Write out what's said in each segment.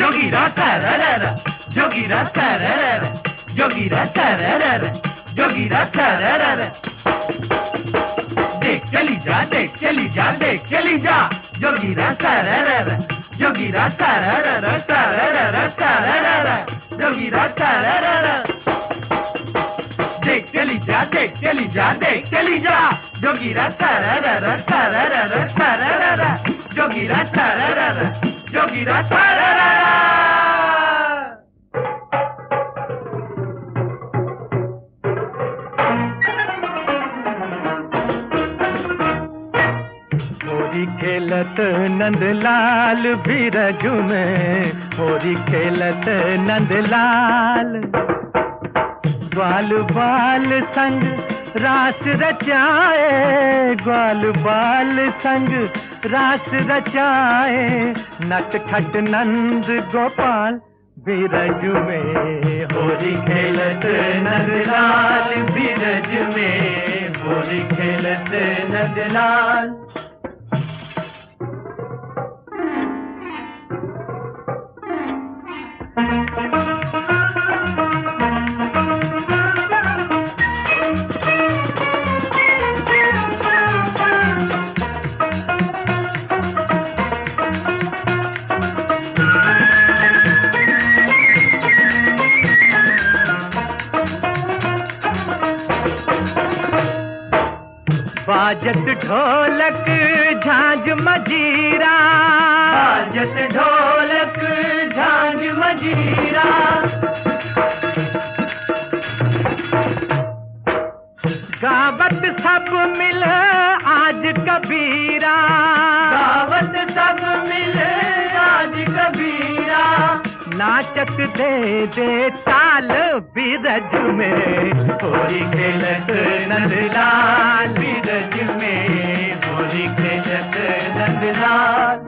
जोगीरा सररर, जोगीरा सररर, जोगीरा सररर, जोगीरा सररर। देख चली जा, देख चली जा, देख चली जा, जोगीरा सररर, जोगीरा सररर, सररर, सररर, जोगीरा सररर। देख चली जा, देख चली जा, देख चली जा, जोगीरा सररर, सररर, सररर, जोगीरा सररर, जोगीरा सररर। होरी खेलत नंदलाल बिरजू में, होरी खेलत नंदलाल। ग्वाल बाल संग रास रचाए, ग्वाल बाल संग रास रचाए, नटखट नंद गोपाल बिरजू में। होरी खेलत नंदलाल बिरजू में, होरी खेलत नंदलाल। बाजत ढोलक झांझ मजीरा, बाजत ढोलक झांझ मजीरा। गावत सब मिल आज कबीरा, गावत सब मिल आज कबीरा। नाचत दे दे ताल बिरज में, होरी खेलत नंदलाल बिरज में, होरी खेलत नंदलाल।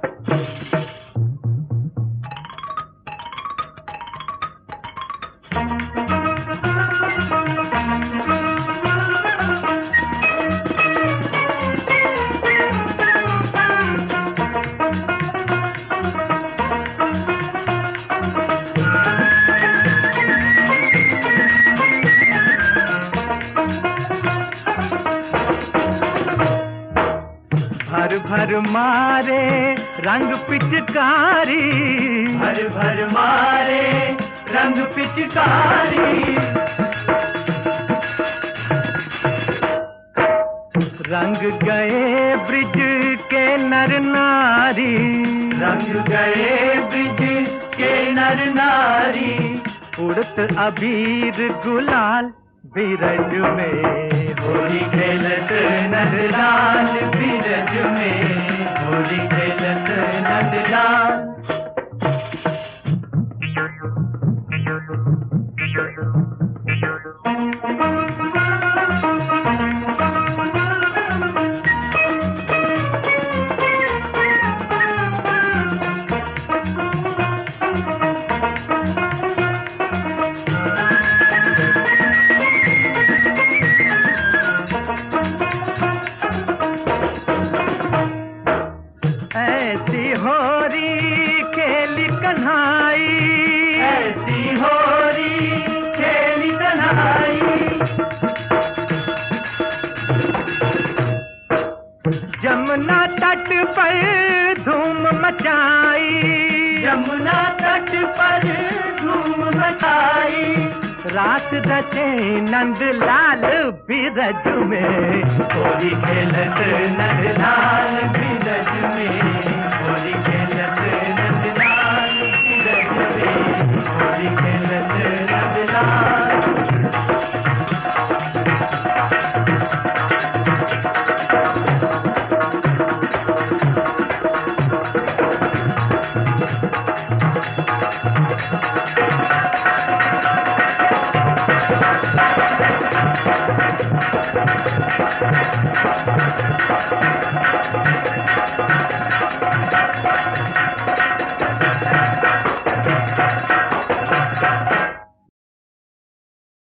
भर भर मारे रंग पिचकारी, भर भर मारे रंग पिचकारी। रंग गए ब्रिज के नर नारी, रंग गए ब्रिज के नर नारी। उड़त अबीर गुलाल बिरज में, होली खेलत नंदलाल बिरज में, होली खेलत नंदलाल। ऐसी होरी खेली कन्हाई, ऐसी होरी खेली कन्हाई। जमुना तट पर धूम मचाई, जमुना तट पर धूम मचाई। रात रचे नंदलाल बिरज में, होली खेलत नंदलाल बिरज में, होली खेलत नंदलाल बिरज में, होली खेलत नंदलाल।